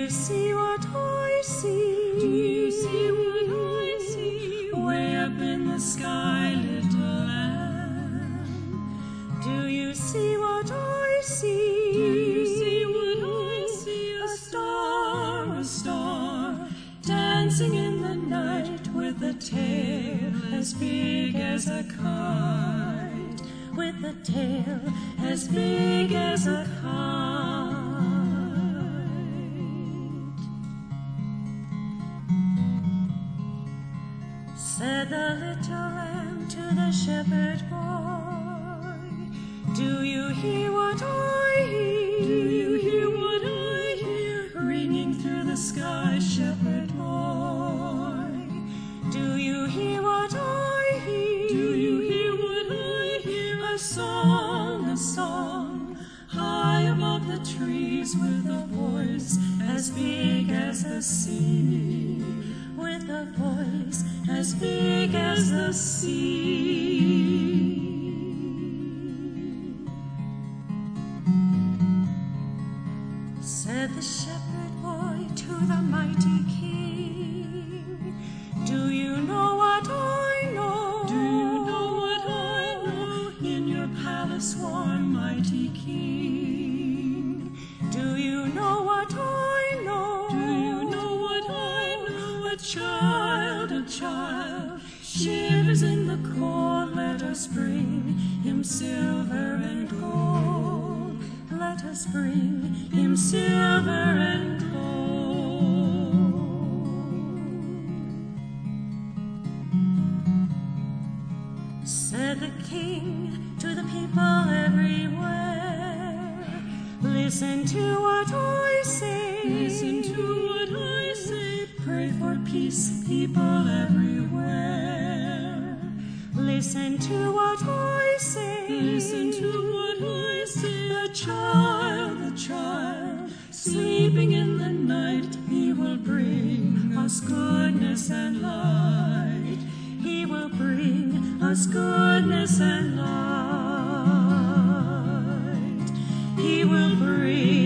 you see what I see? Do you see what I see? Way up in the sky, little lamb. Do you see what I see? Do you see what I see? A star, dancing in the night with a tail as big as a kite, with a tail as big as a kite. Said the little lamb to the shepherd boy, do you hear what I hear? Do you hear what I hear? Ringing through the sky, shepherd boy. Do you hear what I hear? Do you hear what I hear? A song, high above the trees, with a voice as big as the sea, with a voice as big as the sea. Said the shepherd boy to the mighty king, do you know what I know? Do you know what I know? In your palace warm, mighty king. Do you know what I know? Do you know what I know? A child shivers in the cold. Let us bring him silver and gold. Let us bring him silver and gold. Said the king to the people everywhere, listen to what I say. Listen to what I say. Pray for peace, people everywhere. Listen to what I say. Listen to what I say. The child, sleeping in the night, he will bring us goodness and light. He will bring us goodness and light. He will bring